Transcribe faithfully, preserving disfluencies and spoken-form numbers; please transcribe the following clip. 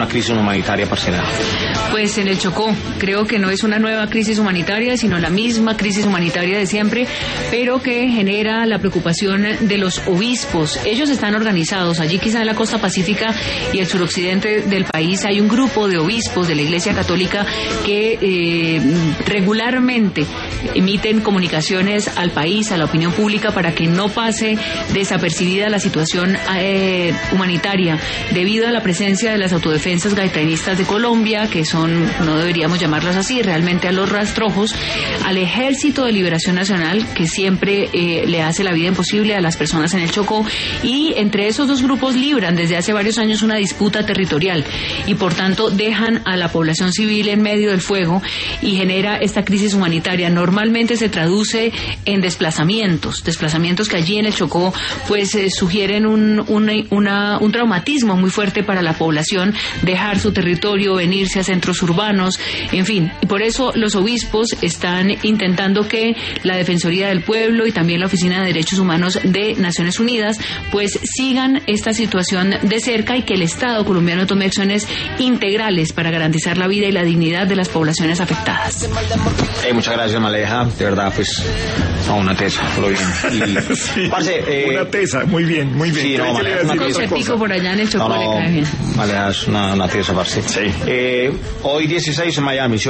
una crisis humanitaria parcial. Pues en el Chocó, creo que no es una nueva crisis humanitaria, sino la misma crisis humanitaria de siempre, pero que genera la preocupación de los obispos. Ellos están organizados, allí quizá en la costa pacífica y el suroccidente del país hay un grupo de obispos de la Iglesia Católica que eh, regularmente emiten comunicaciones al país, a la opinión pública, para que no pase desapercibida la situación eh, humanitaria, debido a la presencia de las autodefensas gaitanistas de Colombia, que son, no deberíamos llamarlas así, realmente a los rastrojos, al Ejército de Liberación Nacional, que siempre eh, le hace la vida imposible a las personas en el Chocó, y entre esos dos grupos libran desde hace varios años una disputa territorial, y por tanto dejan a la población civil en medio del fuego, y genera esta crisis humanitaria. Normalmente se traduce en desplazamientos, desplazamientos que allí en el Chocó pues eh, sugieren un, una, una, un traumatismo muy fuerte para la población, dejar su territorio, venirse a centros urbanos, en fin, y por eso los obispos están intentando que la Defensoría del Pueblo y también la Oficina de Derechos Humanos de Naciones Unidas pues sigan esta situación de cerca, y que el Estado colombiano tome acciones integrales para garantizar la vida y la dignidad de las poblaciones afectadas. Eh, muchas gracias, Maleja, de verdad, pues no, una tesa, lo bien. Y, sí, parce, eh, una tesa, muy bien, muy bien. Sí, no, Maleja, Un concertico por allá en el Chocó no, no, le cae bien. Maleja es una, una tesa, parce. Sí. Eh, hoy dieciséis en Miami, ¿sí?